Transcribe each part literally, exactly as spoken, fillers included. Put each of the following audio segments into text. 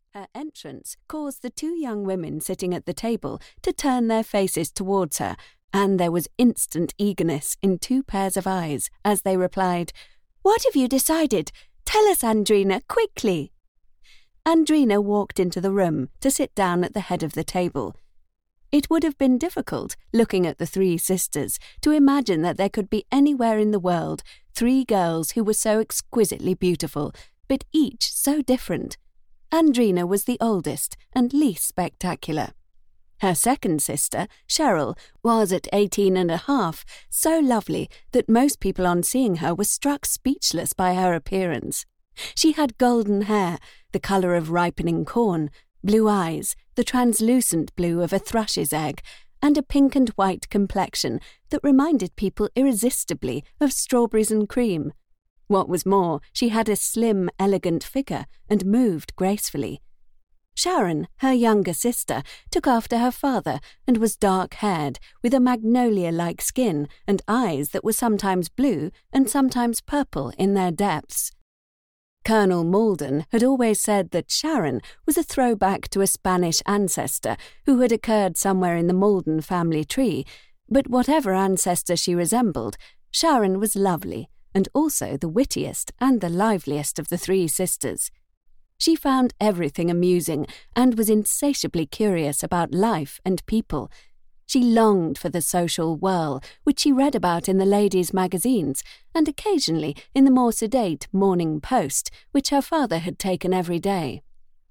Her entrance caused the two young women sitting at the table to turn their faces towards her, and there was instant eagerness in two pairs of eyes as they replied, "What have you decided? Tell us, Andrina, quickly!" Andrina walked into the room to sit down at the head of the table. It would have been difficult, looking at the three sisters, to imagine that there could be anywhere in the world three girls who were so exquisitely beautiful, but each so different. Andrina was the oldest and least spectacular. Her second sister, Cheryl, was at eighteen and a half so lovely that most people on seeing her were struck speechless by her appearance. She had golden hair, the colour of ripening corn, blue eyes, the translucent blue of a thrush's egg, and a pink and white complexion that reminded people irresistibly of strawberries and cream. What was more, she had a slim, elegant figure and moved gracefully. Sharon, her younger sister, took after her father and was dark-haired, with a magnolia-like skin and eyes that were sometimes blue and sometimes purple in their depths. Colonel Malden had always said that Sharon was a throwback to a Spanish ancestor who had occurred somewhere in the Malden family tree, but whatever ancestor she resembled, Sharon was lovely, and also the wittiest and the liveliest of the three sisters. She found everything amusing and was insatiably curious about life and people. She longed for the social whirl, which she read about in the ladies' magazines, and occasionally in the more sedate Morning Post, which her father had taken every day.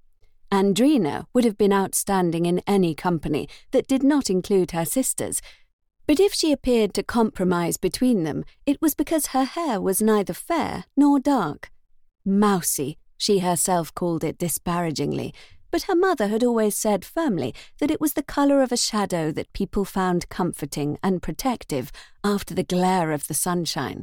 Andrina would have been outstanding in any company that did not include her sisters, but if she appeared to compromise between them, it was because her hair was neither fair nor dark. Mousy, she herself called it disparagingly, but her mother had always said firmly that it was the colour of a shadow that people found comforting and protective after the glare of the sunshine.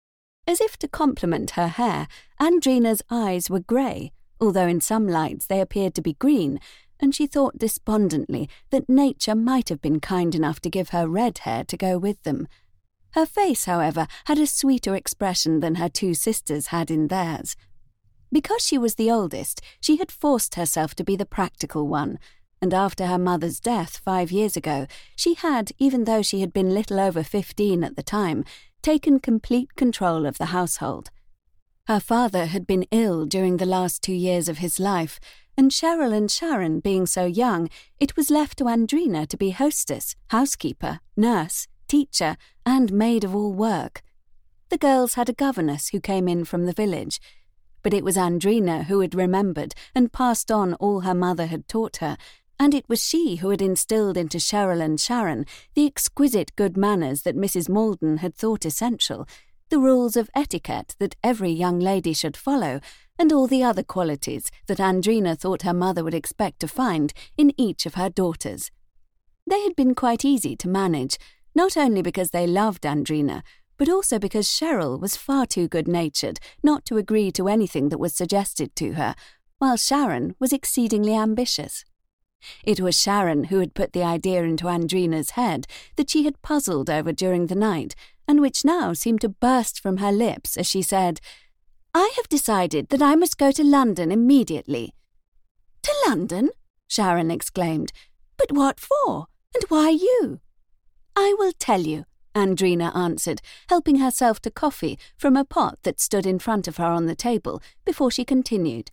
As if to compliment her hair, Andrina's eyes were grey, although in some lights they appeared to be green, and she thought despondently that nature might have been kind enough to give her red hair to go with them. Her face, however, had a sweeter expression than her two sisters had in theirs. Because she was the oldest, she had forced herself to be the practical one, and after her mother's death five years ago, she had, even though she had been little over fifteen at the time, taken complete control of the household. Her father had been ill during the last two years of his life, and Cheryl and Sharon being so young, it was left to Andrina to be hostess, housekeeper, nurse, teacher, and maid of all work. The girls had a governess who came in from the village, but it was Andrina who had remembered and passed on all her mother had taught her, and it was she who had instilled into Cheryl and Sharon the exquisite good manners that Missus Malden had thought essential, the rules of etiquette that every young lady should follow, and all the other qualities that Andrina thought her mother would expect to find in each of her daughters. They had been quite easy to manage, not only because they loved Andrina, but also because Cheryl was far too good-natured not to agree to anything that was suggested to her, while Sharon was exceedingly ambitious. It was Sharon who had put the idea into Andrina's head that she had puzzled over during the night, and which now seemed to burst from her lips as she said, "I have decided that I must go to London immediately." "To London?" Sharon exclaimed. "But what for? And why you?" "I will tell you," Andrina answered, helping herself to coffee from a pot that stood in front of her on the table before she continued.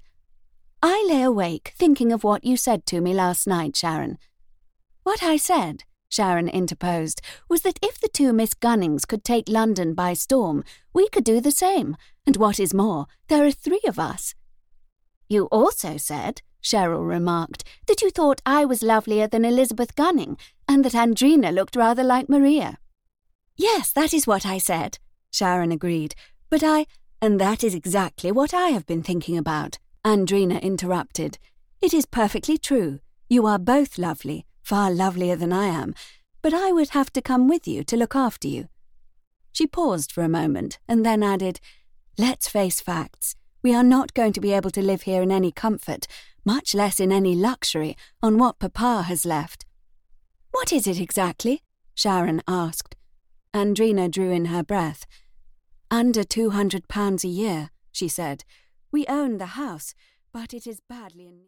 "I lay awake thinking of what you said to me last night, Sharon." "What I said," Sharon interposed, "was that if the two Miss Gunnings could take London by storm, we could do the same, and what is more, there are three of us." "You also said," Cheryl remarked, "that you thought I was lovelier than Elizabeth Gunning, and that Andrina looked rather like Maria." "Yes, that is what I said," Sharon agreed, "but I—" "And that is exactly what I have been thinking about," Andrina interrupted. "It is perfectly true. You are both lovely, far lovelier than I am, but I would have to come with you to look after you." She paused for a moment and then added, "Let's face facts. We are not going to be able to live here in any comfort, much less in any luxury, on what Papa has left." "What is it exactly?" Sharon asked. Andrina drew in her breath. "Under two hundred pounds a year," she said. "We own the house, but it is badly in need."